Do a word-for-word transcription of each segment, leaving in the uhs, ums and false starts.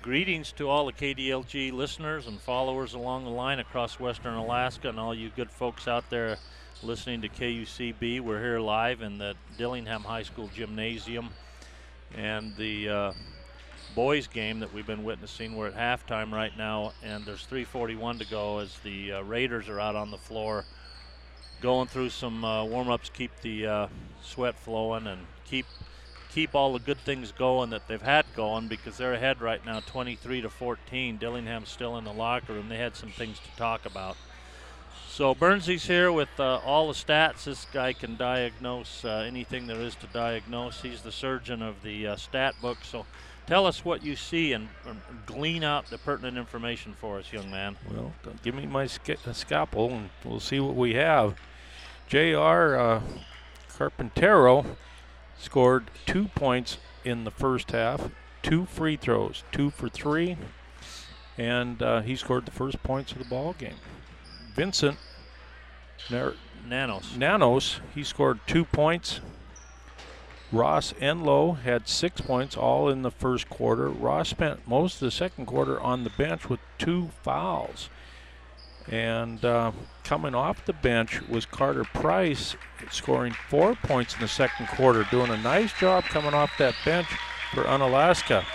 Greetings to all the K D L G listeners and followers along the line across western Alaska, and all you good folks out there listening to K U C B. We're here live in the Dillingham High School Gymnasium, and the uh, boys game that we've been witnessing. We're at halftime right now, and there's three forty-one to go as the uh, Raiders are out on the floor going through some uh, warm-ups, keep the uh, sweat flowing and keep keep all the good things going that they've had going, because they're ahead right now twenty-three to fourteen. Dillingham's still in the locker room. They had some things to talk about. So Burnsy's here with uh, all the stats. This guy can diagnose uh, anything there is to diagnose. He's the surgeon of the uh, stat book. So tell us what you see and, and glean out the pertinent information for us, young man. Well, give me my sca scalpel and we'll see what we have. J R Uh, Carpintero scored two points in the first half, two free throws, two for three, and uh, he scored the first points of the ball game. Vincent Nanos. Nanos, he scored two points. Ross Enlow had six points, all in the first quarter. Ross spent most of the second quarter on the bench with two fouls. And uh, coming off the bench was Carter Price, scoring four points in the second quarter, doing a nice job coming off that bench for Unalaska.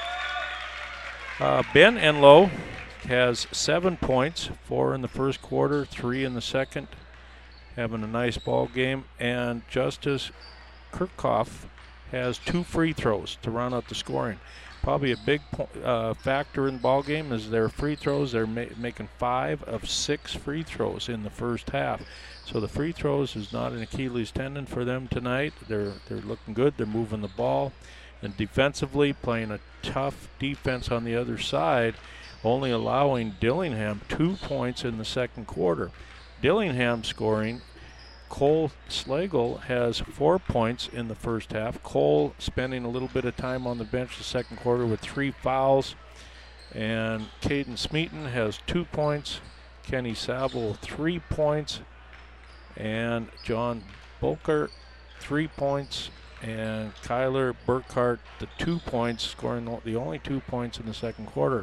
Uh, Ben Enlow has seven points, four in the first quarter, three in the second, having a nice ball game. And Justice Kirchhoff has two free throws to round out the scoring. Probably a big uh, factor in the ball game is their free throws. They're ma making five of six free throws in the first half. So the free throws is not an Achilles tendon for them tonight. They're they're looking good. They're moving the ball, and defensively playing a tough defense on the other side, only allowing Dillingham two points in the second quarter. Dillingham scoring. Cole Slagle has four points in the first half. Cole spending a little bit of time on the bench the second quarter with three fouls. And Caden Smeaton has two points. Kenny Saville, three points. And John Bulker, three points. And Kyler Burkhart, the two points, scoring the only two points in the second quarter.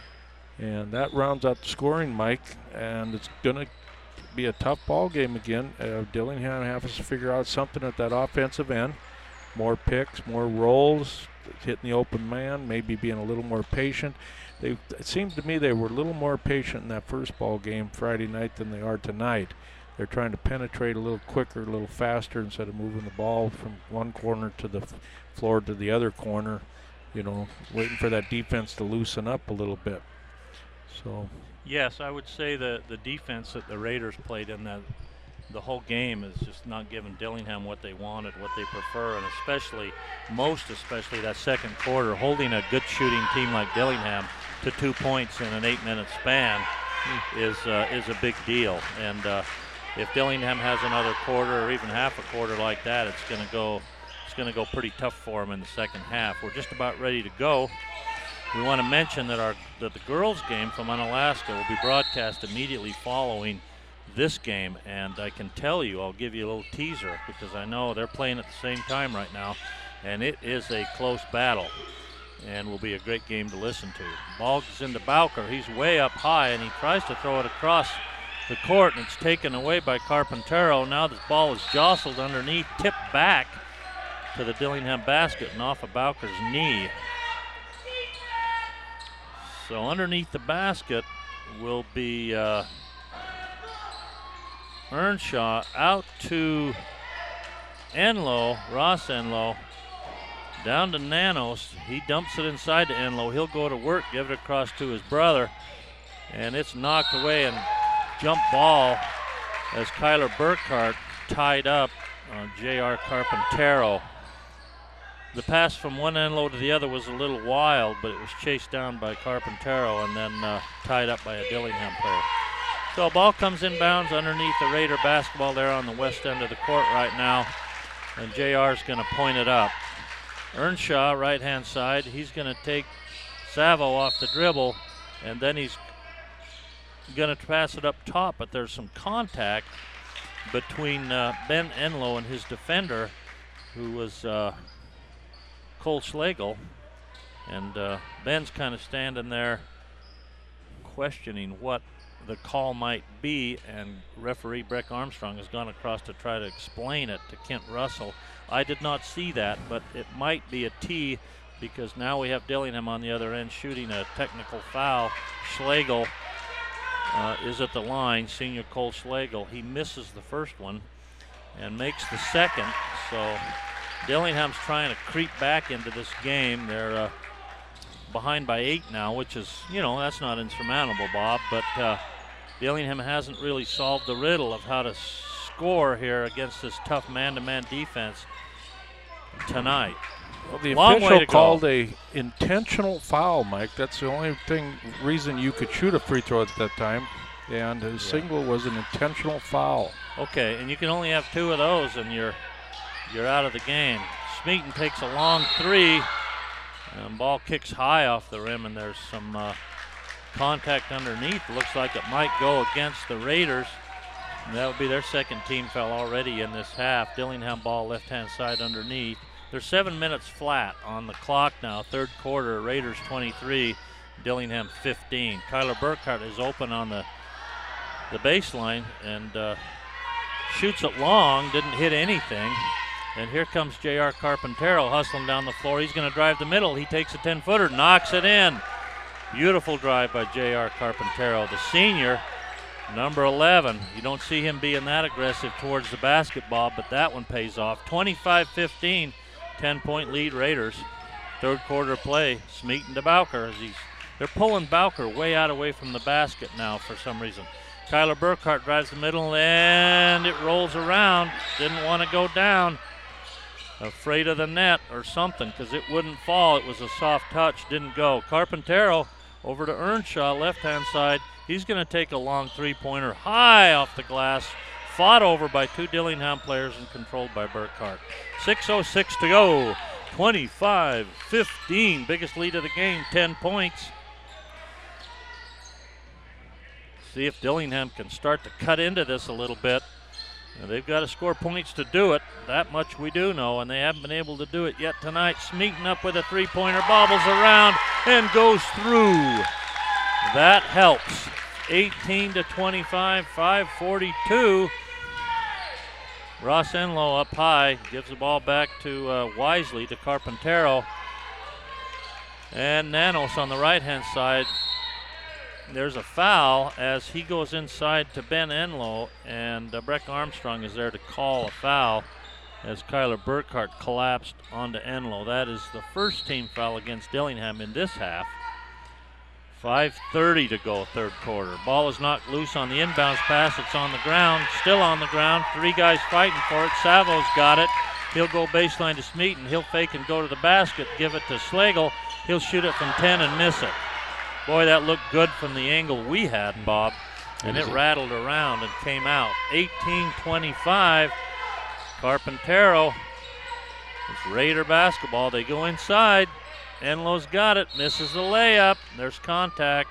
And that rounds out the scoring, Mike. And it's going to be a tough ball game again. Uh, Dillingham has to figure out something at that offensive end. More picks, more rolls, hitting the open man, maybe being a little more patient. They, it seems to me they were a little more patient in that first ball game Friday night than they are tonight. They're trying to penetrate a little quicker, a little faster, instead of moving the ball from one corner to the floor to the other corner, you know, waiting for that defense to loosen up a little bit. So. Yes, I would say that the defense that the Raiders played in that the whole game is just not giving Dillingham what they wanted, what they prefer, and especially, most especially that second quarter, holding a good shooting team like Dillingham to two points in an eight-minute span is uh, is a big deal. And uh, if Dillingham has another quarter or even half a quarter like that, it's going to go it's going to go pretty tough for them in the second half. We're just about ready to go. We want to mention that our that the girls' game from Unalaska will be broadcast immediately following this game, and I can tell you, I'll give you a little teaser, because I know they're playing at the same time right now, and it is a close battle, and will be a great game to listen to. Ball is into Bowker. He's way up high, and he tries to throw it across the court, and it's taken away by Carpintero. Now this ball is jostled underneath, tipped back to the Dillingham basket and off of Bowker's knee. So underneath the basket will be uh, Earnshaw out to Enlow, Ross Enlow, down to Nanos. He dumps it inside to Enlow. He'll go to work, give it across to his brother, and it's knocked away, and jump ball as Kyler Burkhart tied up on J R Carpintero. The pass from one Enlow to the other was a little wild, but it was chased down by Carpintero and then uh, tied up by a Dillingham player. So ball comes inbounds underneath the Raider basketball there on the west end of the court right now, and J R's going to point it up. Earnshaw, right-hand side, he's going to take Savo off the dribble, and then he's going to pass it up top, but there's some contact between uh, Ben Enlow and his defender, who was uh, Cole Schlegel, And uh, Ben's kind of standing there questioning what the call might be, and referee Breck Armstrong has gone across to try to explain it to Kent Russell. I did not see that, but it might be a T, because now we have Dillingham on the other end shooting a technical foul. Schlegel uh, is at the line, senior Cole Schlegel. He misses the first one and makes the second. So Dillingham's trying to creep back into this game. They're uh, behind by eight now, which is, you know, that's not insurmountable, Bob, but uh, Dillingham hasn't really solved the riddle of how to score here against this tough man-to-man defense tonight. Well, the Long official called a intentional foul, Mike. That's the only thing reason you could shoot a free throw at that time, and his yeah. signal was an intentional foul. Okay, and you can only have two of those, and you're you're out of the game. Smeaton takes a long three. And ball kicks high off the rim, and there's some uh, contact underneath. Looks like it might go against the Raiders. And that would be their second team foul already in this half. Dillingham ball left-hand side underneath. There's seven minutes flat on the clock now. Third quarter, Raiders twenty-three, Dillingham fifteen. Kyler Burkhart is open on the, the baseline and uh, shoots it long, didn't hit anything. And here comes J R Carpintero hustling down the floor. He's going to drive the middle. He takes a ten-footer, knocks it in. Beautiful drive by J R Carpintero, the senior, number eleven. You don't see him being that aggressive towards the basketball, but that one pays off. twenty-five fifteen, ten-point lead Raiders. Third quarter play, Smeaton to Bowker. As he's, they're pulling Bowker way out away from the basket now for some reason. Kyler Burkhart drives the middle, and it rolls around. Didn't want to go down. Afraid of the net or something, because it wouldn't fall. It was a soft touch, didn't go. Carpintero over to Earnshaw, left-hand side. He's going to take a long three-pointer high off the glass, fought over by two Dillingham players and controlled by Burkhart. six oh six to go, twenty-five fifteen, biggest lead of the game, ten points. See if Dillingham can start to cut into this a little bit. Now they've got to score points to do it. That much we do know, and they haven't been able to do it yet tonight. Smeaton up with a three-pointer, bobbles around, and goes through. That helps. eighteen to twenty-five, five forty-two. Ross Enlow up high, gives the ball back to uh, Wisely, to Carpintero. And Nanos on the right-hand side. There's a foul as he goes inside to Ben Enlow, and uh, Breck Armstrong is there to call a foul as Kyler Burkhart collapsed onto Enlow. That is the first team foul against Dillingham in this half. five thirty to go, third quarter. Ball is knocked loose on the inbounds pass. It's on the ground, still on the ground. Three guys fighting for it. Savo's got it. He'll go baseline to Smeaton. He'll fake and go to the basket, give it to Schlegel. He'll shoot it from ten and miss it. Boy, that looked good from the angle we had, Bob. And it rattled around and came out. eighteen twenty-five. Carpintero. It's Raider basketball. They go inside. Enlow's got it. Misses the layup. There's contact.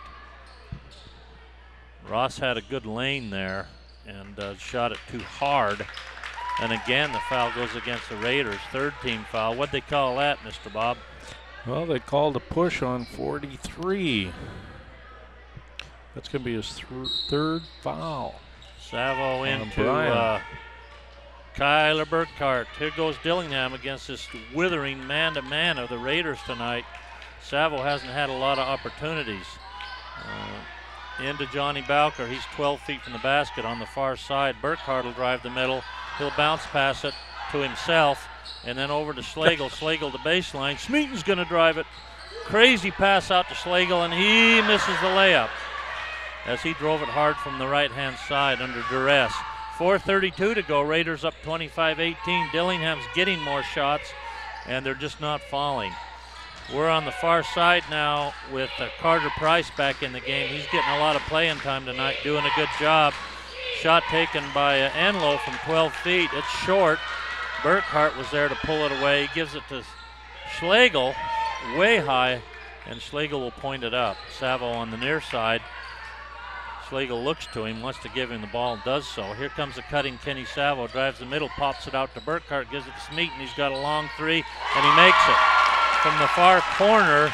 Ross had a good lane there and uh, shot it too hard. And again, the foul goes against the Raiders. Third team foul. What'd they call that, Mister Bob? Well, they called a push on forty-three. That's going to be his th third foul. Savo into uh, Kyler Burkhart. Here goes Dillingham against this withering man-to-man of the Raiders tonight. Savo hasn't had a lot of opportunities. Uh, into Johnny Bowker. He's twelve feet from the basket on the far side. Burkhart will drive the middle. He'll bounce pass it to himself. And then over to Schlegel. Schlegel to baseline. Smeaton's going to drive it. Crazy pass out to Schlegel, and he misses the layup as he drove it hard from the right-hand side under duress. four thirty-two to go. Raiders up twenty-five eighteen. Dillingham's getting more shots, and they're just not falling. We're on the far side now with uh, Carter Price back in the game. He's getting a lot of playing time tonight, doing a good job. Shot taken by uh, Enlow from twelve feet. It's short. Burkhart was there to pull it away. He gives it to Schlegel, way high, and Schlegel will point it up. Savo on the near side. Schlegel looks to him, wants to give him the ball, and does so. Here comes the cutting Kenny Savo, drives the middle, pops it out to Burkhart, gives it to Smeaton. He's got a long three, and he makes it. From the far corner,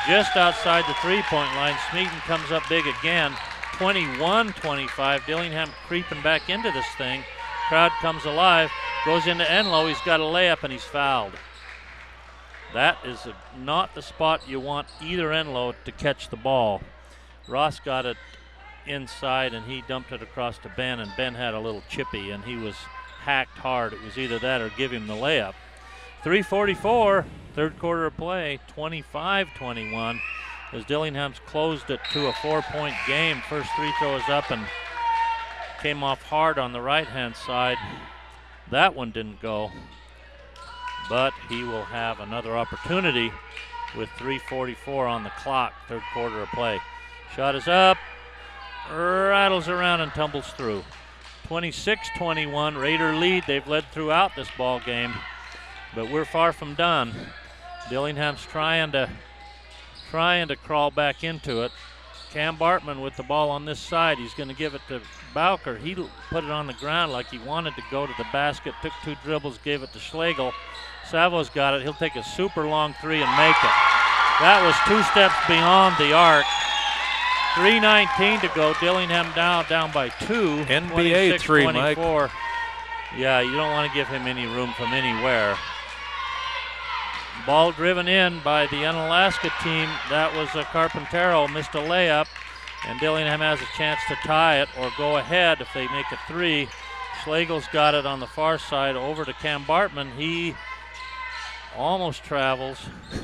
just outside the three-point line. Smeaton comes up big again. twenty-one twenty-five. Dillingham creeping back into this thing. Crowd comes alive. Goes into Enlow. He's got a layup and he's fouled. That is a, not the spot you want either Enlow to catch the ball. Ross got it inside and he dumped it across to Ben, and Ben had a little chippy and he was hacked hard. It was either that or give him the layup. three forty-four, third quarter of play, twenty-five twenty-one, as Dillingham's closed it to a four-point game. First free throw is up and came off hard on the right-hand side. That one didn't go, but he will have another opportunity with three forty-four on the clock, third quarter of play. Shot is up, rattles around and tumbles through. twenty-six twenty-one, Raider lead. They've led throughout this ball game, but we're far from done. Dillingham's trying to trying to crawl back into it. Cam Bartman with the ball on this side. He's going to give it to Bowker. He put it on the ground like he wanted to go to the basket, took two dribbles, gave it to Schlegel. Savo's got it. He'll take a super long three and make it. That was two steps beyond the arc. three nineteen to go. Dillingham down, down by two. N B A three, Mike. Yeah, you don't want to give him any room from anywhere. Ball driven in by the Unalaska team. That was a Carpintero, missed a layup, and Dillingham has a chance to tie it or go ahead if they make a three. Schlegel's got it on the far side over to Cam Bartman. He almost travels.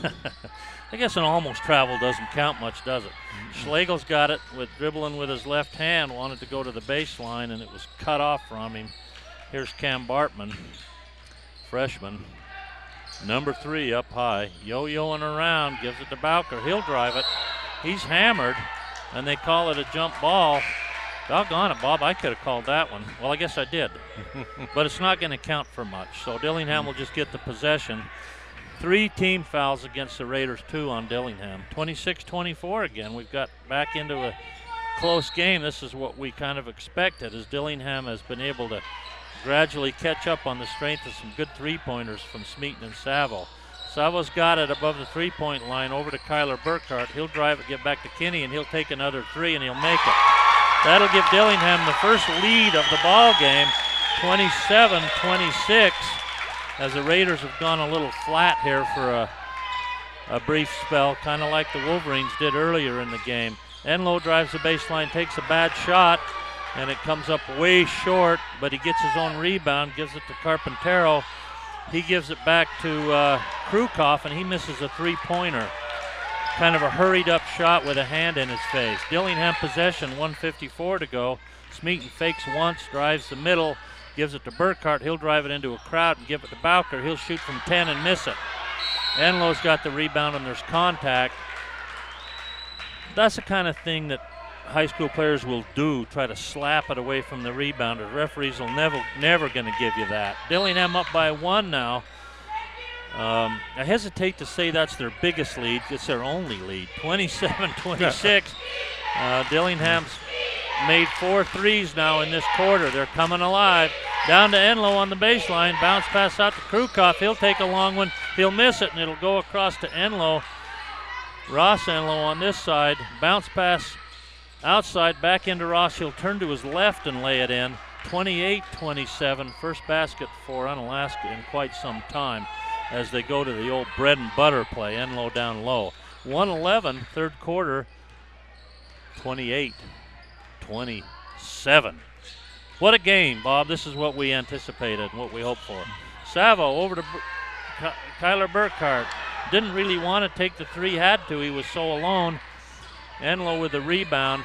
I guess an almost travel doesn't count much, does it? Mm-hmm. Schlegel's got it with dribbling with his left hand, wanted to go to the baseline, and it was cut off from him. Here's Cam Bartman, freshman. Number three up high, yo-yoing around, gives it to Bowker. He'll drive it. He's hammered, and they call it a jump ball. Doggone it, Bob, I could have called that one. Well, I guess I did. But it's not going to count for much, so Dillingham will just get the possession. Three team fouls against the Raiders, two on Dillingham. twenty-six twenty-four again. We've got back into a close game. This is what we kind of expected, as Dillingham has been able to gradually catch up on the strength of some good three-pointers from Smeaton and Savo. Savo's got it above the three-point line over to Kyler Burkhart. He'll drive it, get back to Kinney, and he'll take another three, and he'll make it. That'll give Dillingham the first lead of the ball game, twenty-seven twenty-six, as the Raiders have gone a little flat here for a, a brief spell, kind of like the Wolverines did earlier in the game. Enlow drives the baseline, takes a bad shot, and it comes up way short, but he gets his own rebound, gives it to Carpintero. He gives it back to uh, Krukoff, and he misses a three-pointer. Kind of a hurried-up shot with a hand in his face. Dillingham possession, one fifty-four to go. Smeaton fakes once, drives the middle, gives it to Burkhart. He'll drive it into a crowd and give it to Bowker. He'll shoot from ten and miss it. Enlow's got the rebound, and there's contact. That's the kind of thing that high school players will do, try to slap it away from the rebounder. Referees will never, never going to give you that. Dillingham up by one now. Um, I hesitate to say that's their biggest lead. It's their only lead, twenty-seven twenty-six. uh, Dillingham's made four threes now in this quarter. They're coming alive. Down to Enlow on the baseline. Bounce pass out to Krukoff. He'll take a long one. He'll miss it, and it'll go across to Enlow. Ross Enlow on this side. Bounce pass outside, back into Ross. He'll turn to his left and lay it in. twenty-eight twenty-seven, first basket for Unalaska in quite some time as they go to the old bread and butter play, Enlow down low. one eleven, third quarter, twenty-eight twenty-seven. What a game, Bob. This is what we anticipated, what we hoped for. Savo over to Ky- Kyler Burkhart. Didn't really want to take the three, had to. He was so alone. Enlow with the rebound,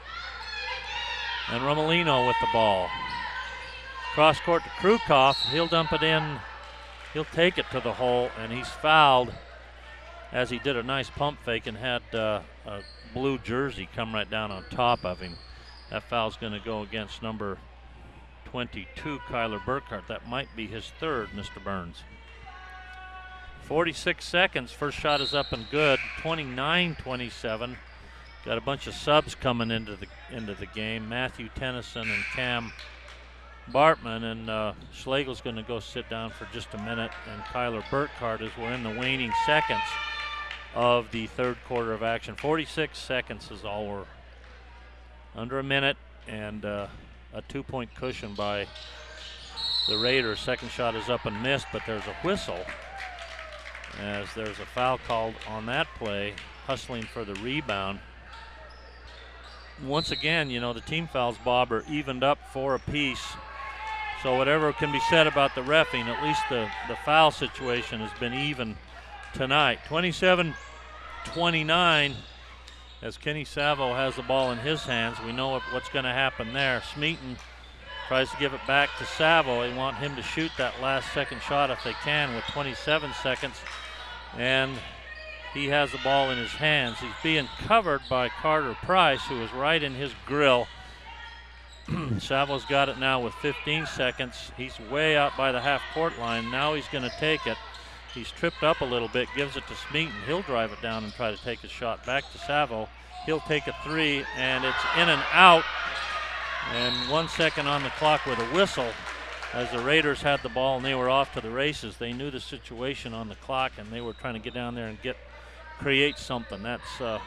and Romolino with the ball. Cross court to Krukoff. He'll dump it in. He'll take it to the hole, and he's fouled as he did a nice pump fake and had uh, a blue jersey come right down on top of him. That foul's going to go against number twenty-two, Kyler Burkhart. That might be his third, Mister Burns. forty-six seconds. First shot is up and good. twenty-nine twenty-seven. Got a bunch of subs coming into the into the game. Matthew Tennyson and Cam Bartman, and uh, Schlegel's going to go sit down for just a minute, and Kyler Burkhart, as we're in the waning seconds, of the third quarter of action. forty-six seconds is all we're under a minute, and uh, a two-point cushion by the Raiders. Second shot is up and missed, but there's a whistle as there's a foul called on that play, hustling for the rebound. Once again, you know, the team fouls, Bob, are evened up four apiece. So whatever can be said about the reffing, at least the, the foul situation has been even tonight. twenty-seven twenty-nine as Kenny Savo has the ball in his hands. We know what, what's going to happen there. Smeaton tries to give it back to Savo. They want him to shoot that last second shot if they can with twenty-seven seconds. And he has the ball in his hands. He's being covered by Carter Price, who is right in his grill. Savo's got it now with fifteen seconds. He's way out by the half-court line. Now he's going to take it. He's tripped up a little bit, gives it to Smeaton. He'll drive it down and try to take a shot back to Savo. He'll take a three, and it's in and out. And one second on the clock with a whistle as the Raiders had the ball and they were off to the races. They knew the situation on the clock, and they were trying to get down there and get create something. That's uh,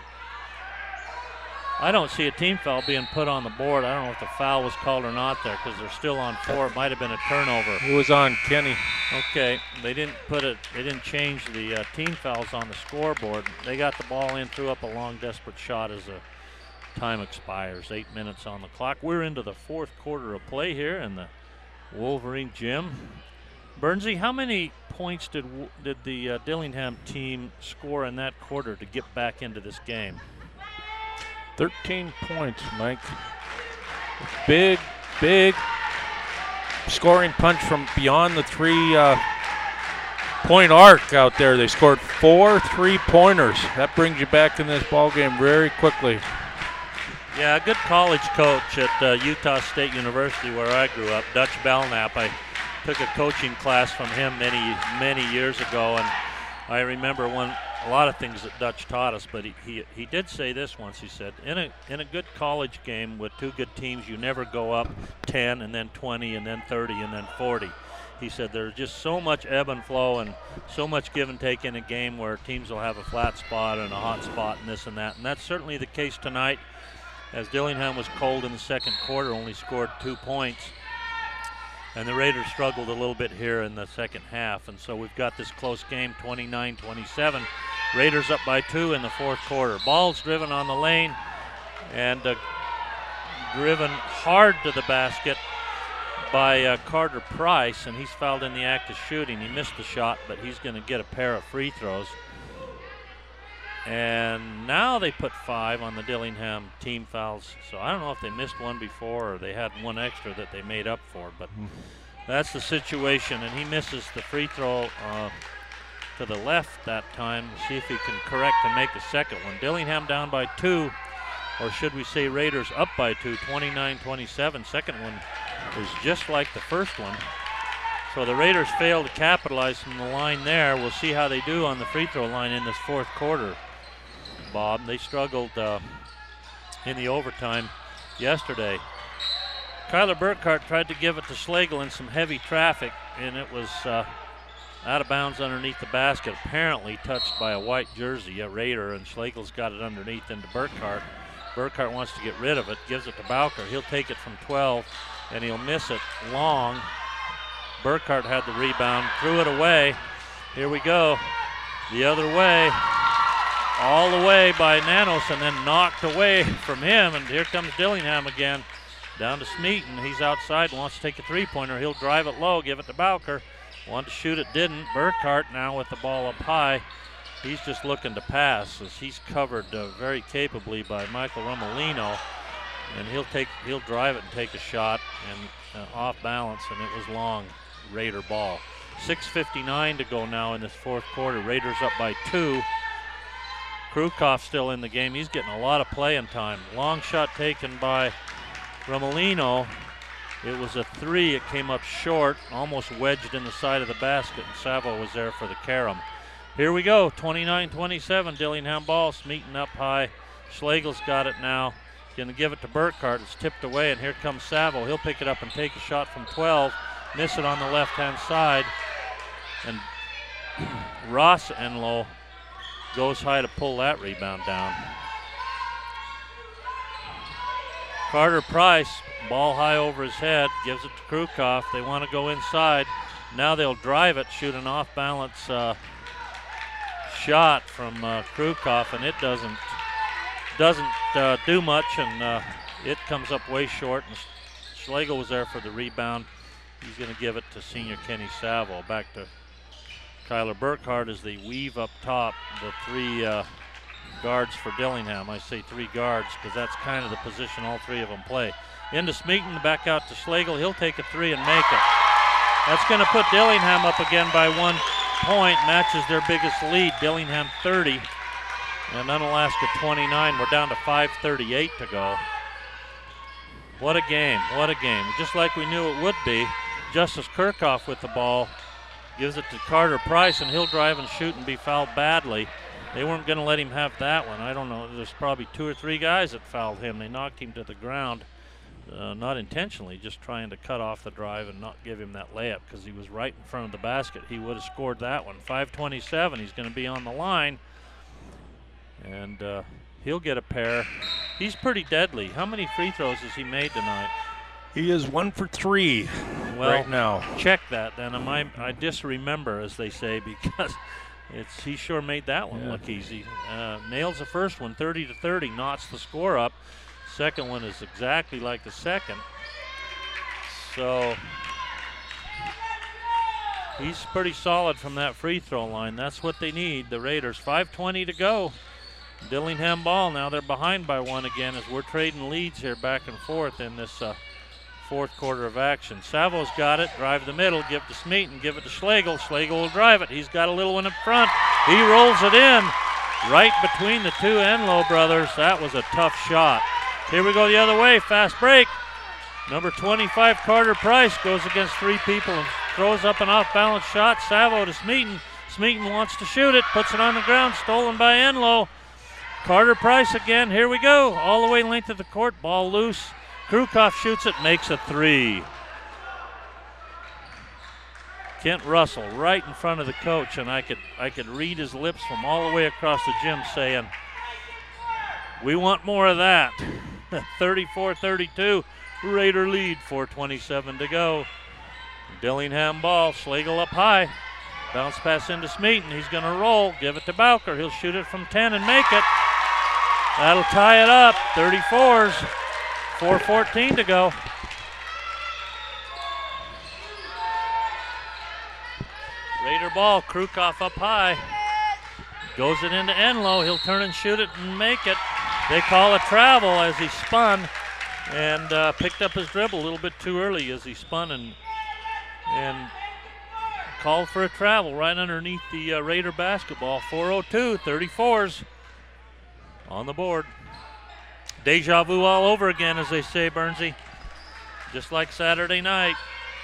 I don't see a team foul being put on the board. I don't know if the foul was called or not there because they're still on four. It might have been a turnover. It was on Kenny. Okay, they didn't put it. They didn't change the uh, team fouls on the scoreboard. They got the ball in, threw up a long, desperate shot as the time expires. Eight minutes on the clock. We're into the fourth quarter of play here in the Wolverine gym. Bernsey, how many points did did the uh, Dillingham team score in that quarter to get back into this game? thirteen points, Mike. Big, big scoring punch from beyond the three uh, point arc out there. They scored four three-pointers. That brings you back in this ball game very quickly. Yeah, a good college coach at uh, Utah State University where I grew up, Dutch Belknap. I took a coaching class from him many, many years ago, and I remember one a lot of things that Dutch taught us, but he, he he did say this once. He said, in a in a good college game with two good teams, you never go up ten and then twenty and then thirty and then forty. He said there's just so much ebb and flow and so much give and take in a game where teams will have a flat spot and a hot spot and this and that. And that's certainly the case tonight, as Dillingham was cold in the second quarter, only scored two points. And the Raiders struggled a little bit here in the second half. And so we've got this close game, twenty-nine twenty-seven. Raiders up by two in the fourth quarter. Ball's driven on the lane and uh, driven hard to the basket by uh, Carter Price, and he's fouled in the act of shooting. He missed the shot, but he's going to get a pair of free throws. And now they put five on the Dillingham team fouls. So I don't know if they missed one before or they had one extra that they made up for, but that's the situation. And he misses the free throw uh, to the left that time. We'll see if he can correct and make the second one. Dillingham down by two, or should we say Raiders up by two, twenty-nine twenty-seven. Second one was just like the first one. So the Raiders failed to capitalize from the line there. We'll see how they do on the free throw line in this fourth quarter, Bob. They struggled uh, in the overtime yesterday. Kyler Burkhart tried to give it to Schlegel in some heavy traffic, and it was uh, out of bounds underneath the basket, apparently touched by a white jersey, a Raider, and Schlegel's got it underneath into Burkhart. Burkhart wants to get rid of it, gives it to Bowker. He'll take it from twelve, and he'll miss it long. Burkhart had the rebound, threw it away. Here we go, the other way. All the way by Nanos, and then knocked away from him, and here comes Dillingham again. Down to Smeaton. He's outside, wants to take a three-pointer. He'll drive it low, give it to Bowker. Wanted to shoot it, didn't. Burkhart now with the ball up high. He's just looking to pass as he's covered uh, very capably by Michael Romolino, and he'll take he'll drive it and take a shot, and uh, off balance, and it was long. Raider ball. six fifty-nine to go now in this fourth quarter. Raiders up by two. Krukov still in the game. He's getting a lot of playing time. Long shot taken by Romolino. It was a three. It came up short, almost wedged in the side of the basket, and Savo was there for the carom. Here we go, twenty-nine twenty-seven, Dillingham ball. Smeaton up high. Schlegel's got it now. Going to give it to Burkhart. It's tipped away, and here comes Savo. He'll pick it up and take a shot from twelve. Miss it on the left-hand side. And Ross Enlow goes high to pull that rebound down. Carter Price, ball high over his head, gives it to Krukov. They want to go inside. Now they'll drive it, shoot an off-balance uh, shot from uh, Krukov, and it doesn't doesn't uh, do much, and uh, it comes up way short. And Schlegel was there for the rebound. He's going to give it to senior Kenny Savo. Back to Kyler Burkhardt as they weave up top the three uh, guards for Dillingham. I say three guards because that's kind of the position all three of them play. Into Smeaton, back out to Schlegel. He'll take a three and make it. That's going to put Dillingham up again by one point, matches their biggest lead. Dillingham thirty and Unalaska twenty-nine. We're down to five thirty-eight to go. What a game, what a game. Just like we knew it would be. Justice Kirchhoff with the ball, gives it to Carter Price, and he'll drive and shoot and be fouled badly. They weren't going to let him have that one. I don't know, there's probably two or three guys that fouled him. They knocked him to the ground, uh, not intentionally, just trying to cut off the drive and not give him that layup because he was right in front of the basket. He would have scored that one. five twenty-seven, he's going to be on the line, and uh, he'll get a pair. He's pretty deadly. How many free throws has he made tonight? He is one for three well, right now. Check that then. Am I, I disremember, as they say, because it's he sure made that one yeah. look easy. Uh, nails the first one, thirty to thirty, knots the score up. Second one is exactly like the second. So he's pretty solid from that free throw line. That's what they need, the Raiders. five twenty to go. Dillingham ball. Now they're behind by one again as we're trading leads here back and forth in this uh, fourth quarter of action. Savo's got it, drive the middle, give to Smeaton, give it to Schlegel. Schlegel will drive it. He's got a little one up front. He rolls it in right between the two Enlow brothers. That was a tough shot. Here we go the other way, fast break. Number twenty-five, Carter Price, goes against three people and throws up an off-balance shot. Savo to Smeaton. Smeaton wants to shoot it, puts it on the ground, stolen by Enlow. Carter Price again, here we go. All the way length of the court, ball loose. Krukov shoots it, makes a three. Kent Russell right in front of the coach, and I could I could read his lips from all the way across the gym saying, we want more of that. thirty-four thirty-two, Raider lead, four twenty-seven to go. Dillingham ball, Schlegel up high. Bounce pass into Smeaton, he's gonna roll, give it to Bowker. He'll shoot it from ten and make it. That'll tie it up, thirty-fours, four fourteen to go. Raider ball, Krukov up high. Goes it into Enlow, he'll turn and shoot it and make it. They call a travel as he spun and uh, picked up his dribble a little bit too early as he spun and, and called for a travel right underneath the uh, Raider basketball. four oh two, thirty-fours on the board. Deja vu all over again, as they say, Bernsey. Just like Saturday night.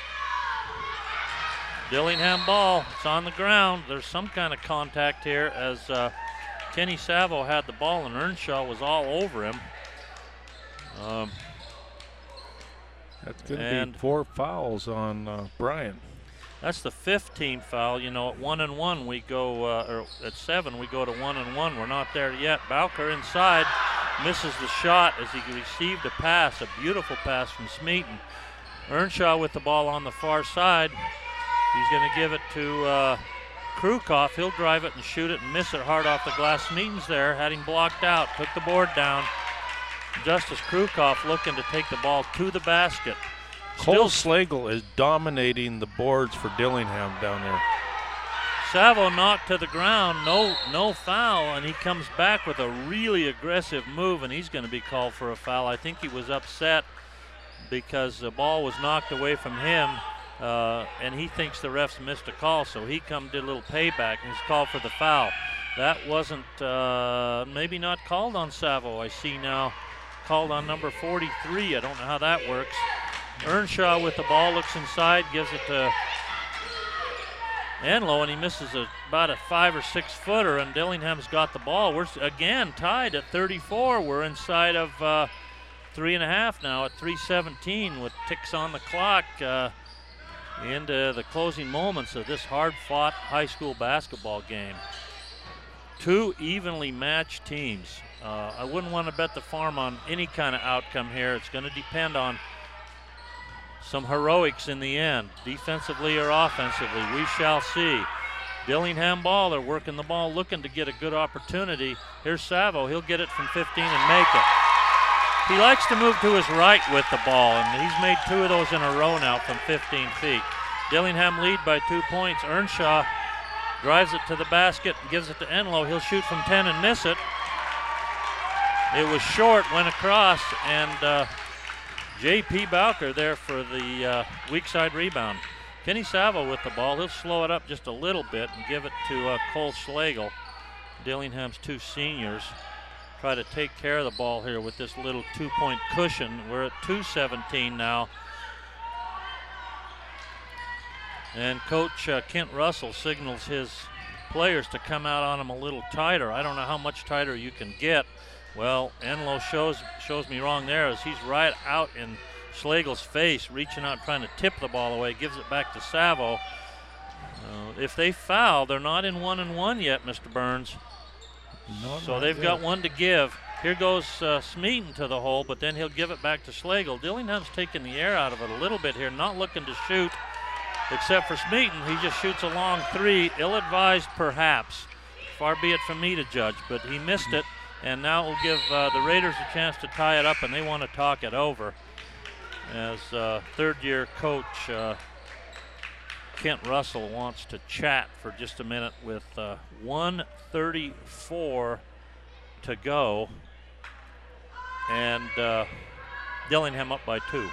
Dillingham ball, it's on the ground. There's some kind of contact here as uh, Kenny Savo had the ball and Earnshaw was all over him. Um, That's going to be four fouls on uh, Bryan. That's the fifteenth foul. You know, at one and one we go, uh, or at seven we go to one and one. We're not there yet. Bowker inside, misses the shot as he received a pass, a beautiful pass from Smeaton. Earnshaw with the ball on the far side. He's going to give it to uh, Krukov. He'll drive it and shoot it and miss it hard off the glass. Smeaton's there, had him blocked out, took the board down. Justice Krukov looking to take the ball to the basket. Cole Schlegel is dominating the boards for Dillingham down there. Savo knocked to the ground, no no foul, and he comes back with a really aggressive move, and he's going to be called for a foul. I think he was upset because the ball was knocked away from him, uh, and he thinks the refs missed a call, so he come did a little payback, and he's called for the foul. That wasn't, uh, maybe not called on Savo. I see now called on number forty-three. I don't know how that works. Earnshaw with the ball, looks inside, gives it to Enlow, and he misses a, about a five or six footer, and Dillingham's got the ball. We're again tied at thirty-four. We're inside of uh, three and a half now at three seventeen with ticks on the clock uh, into the closing moments of this hard-fought high school basketball game. Two evenly matched teams. Uh, I wouldn't want to bet the farm on any kind of outcome here. It's going to depend on some heroics in the end, defensively or offensively. We shall see. Dillingham ball, they're working the ball, looking to get a good opportunity. Here's Savo, he'll get it from fifteen and make it. He likes to move to his right with the ball, and he's made two of those in a row now from fifteen feet. Dillingham lead by two points. Earnshaw drives it to the basket and gives it to Enlow. He'll shoot from ten and miss it. It was short, went across, and uh, J P Bowker there for the uh, weak side rebound. Kenny Savo with the ball. He'll slow it up just a little bit and give it to uh, Cole Schlegel. Dillingham's two seniors try to take care of the ball here with this little two-point cushion. We're at two seventeen now. And Coach uh, Kent Russell signals his players to come out on him a little tighter. I don't know how much tighter you can get. Well, Enlow shows shows me wrong there as he's right out in Schlegel's face, reaching out, trying to tip the ball away, gives it back to Savo. Uh, if they foul, they're not in one and one yet, Mister Burns. No, so they've yet. got one to give. Here goes uh, Smeaton to the hole, but then he'll give it back to Schlegel. Dillingham's taking the air out of it a little bit here, not looking to shoot, except for Smeaton. He just shoots a long three, ill-advised perhaps. Far be it from me to judge, but he missed it, and now it will give uh, the Raiders a chance to tie it up, and they want to talk it over. As uh, third-year coach uh, Kent Russell wants to chat for just a minute with uh, one thirty-four to go, and uh, Dillingham up by two.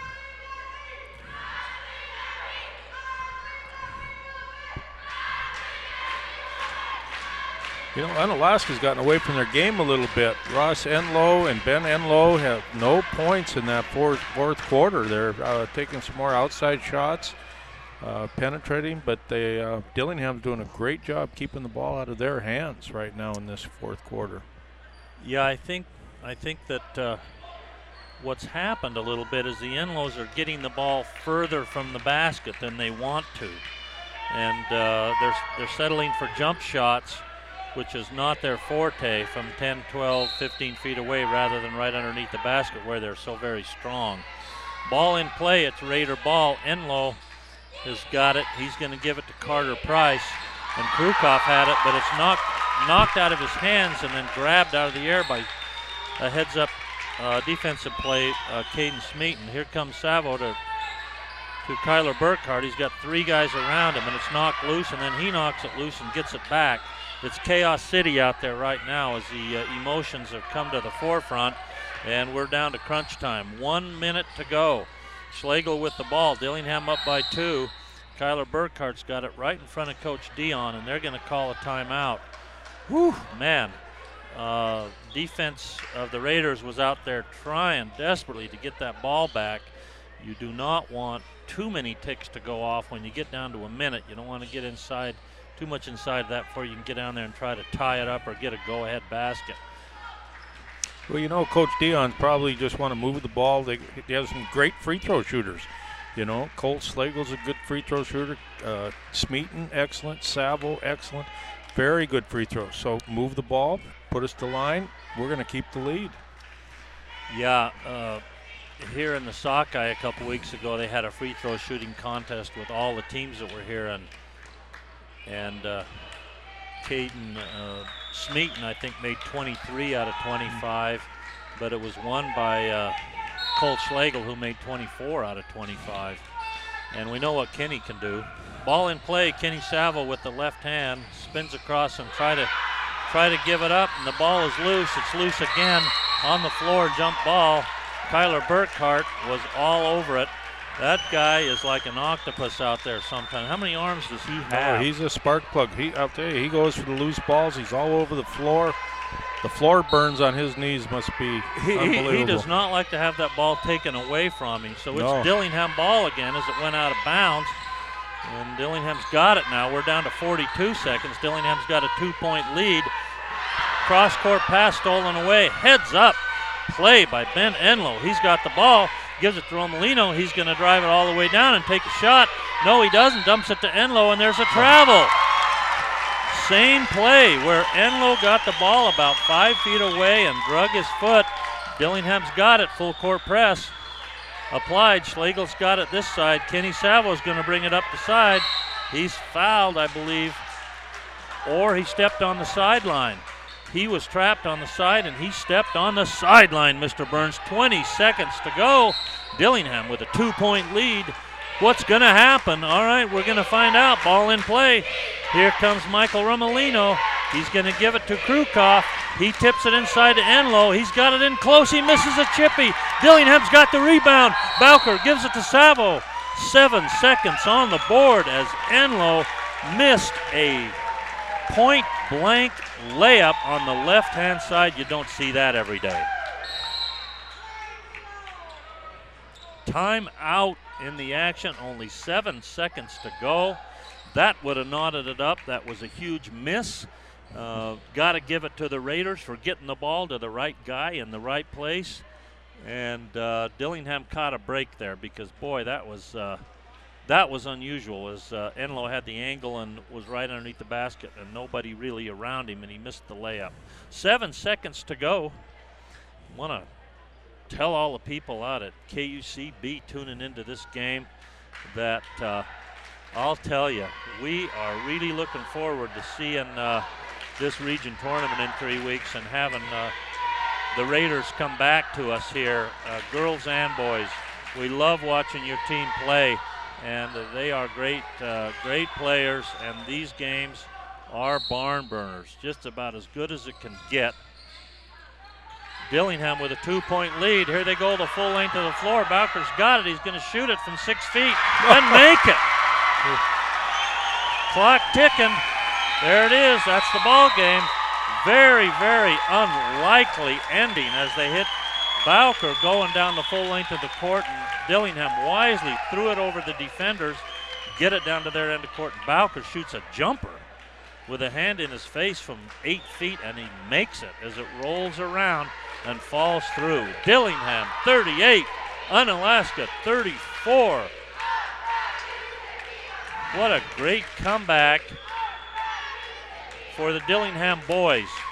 You know, Unalaska's gotten away from their game a little bit. Ross Enlow and Ben Enlow have no points in that fourth, fourth quarter. They're uh, taking some more outside shots, uh, penetrating, but they uh, Dillingham's doing a great job keeping the ball out of their hands right now in this fourth quarter. Yeah, I think I think that uh, what's happened a little bit is the Enlows are getting the ball further from the basket than they want to, and uh, they're they're settling for jump shots, which is not their forte, from ten, twelve, fifteen feet away rather than right underneath the basket where they're so very strong. Ball in play, it's Raider ball. Enlow has got it. He's going to give it to Carter Price, and Krukov had it, but it's knocked, knocked out of his hands and then grabbed out of the air by a heads-up uh, defensive play, uh, Caden Smeaton. Here comes Savo to, to Kyler Burkhart. He's got three guys around him, and it's knocked loose, and then he knocks it loose and gets it back. It's Chaos City out there right now as the uh, emotions have come to the forefront, and we're down to crunch time. One minute to go. Schlegel with the ball. Dillingham up by two. Kyler Burkhart's got it right in front of Coach Dion, and they're going to call a timeout. Whew, man. Uh, defense of the Raiders was out there trying desperately to get that ball back. You do not want too many ticks to go off when you get down to a minute. You don't want to get inside too much inside that before you can get down there and try to tie it up or get a go-ahead basket. Well, you know, Coach Dion probably just want to move the ball. They, they have some great free throw shooters. You know, Colt Schlegel's a good free throw shooter. Uh, Smeaton, excellent. Savo, excellent. Very good free throws. So move the ball, put us to line. We're going to keep the lead. Yeah, uh, here in the Sockeye a couple weeks ago, they had a free throw shooting contest with all the teams that were here, and and uh, Caden uh, Smeaton, I think, made twenty-three out of twenty-five, but it was won by uh, Colt Schlegel, who made twenty-four out of twenty-five. And we know what Kenny can do. Ball in play, Kenny Savo with the left hand, spins across and try to try to give it up, and the ball is loose. It's loose again on the floor, jump ball. Kyler Burkhart was all over it. That guy is like an octopus out there sometimes. How many arms does he have? Oh, he's a spark plug. He, I'll tell you, he goes for the loose balls. He's all over the floor. The floor burns on his knees must be he, unbelievable. He, he does not like to have that ball taken away from him. So it's no. Dillingham ball again as it went out of bounds. And Dillingham's got it now. We're down to forty-two seconds. Dillingham's got a two-point lead. Cross-court pass stolen away. Heads up play by Ben Enlow. He's got the ball. Gives it to Romolino. He's going to drive it all the way down and take a shot. No, he doesn't. Dumps it to Enlow, and there's a travel. same play where Enlow got the ball about five feet away and drug his foot. Dillingham's got it, full court press. Applied, Schlegel's got it this side. Kenny Savo's going to bring it up the side. He's fouled, I believe, or he stepped on the sideline. He was trapped on the side and he stepped on the sideline, Mister Burns. twenty seconds to go. Dillingham with a two-point lead. What's going to happen? All right, we're going to find out. Ball in play. Here comes Michael Romolino. He's going to give it to Krukov. He tips it inside to Enlow. He's got it in close. He misses a chippy. Dillingham's got the rebound. Bowker gives it to Savo. Seven seconds on the board as Enlow missed a point-blank layup on the left-hand side. You don't see that every day. Time out in the action. Only seven seconds to go. That would have knotted it up. That was a huge miss. Uh, got to give it to the Raiders for getting the ball to the right guy in the right place. And uh, Dillingham caught a break there because, boy, that was uh, that was unusual as uh, Enlow had the angle and was right underneath the basket and nobody really around him, and he missed the layup. Seven seconds to go. Want to tell all the people out at K U C B tuning into this game that uh, I'll tell you, we are really looking forward to seeing uh, this region tournament in three weeks and having uh, the Raiders come back to us here, uh, girls and boys. We love watching your team play, and uh, they are great, uh, great players, and these games are barn burners, just about as good as it can get. Dillingham with a two-point lead. Here they go the full length of the floor. Bowker's got it. He's going to shoot it from six feet and make it. Clock ticking. There it is. That's the ball game. Very, very unlikely ending as they hit Bowker going down the full length of the court, and Dillingham wisely threw it over the defenders, get it down to their end of court, and Bowker shoots a jumper with a hand in his face from eight feet, and he makes it as it rolls around and falls through. Dillingham thirty-eight, Unalaska thirty-four. What a great comeback for the Dillingham boys.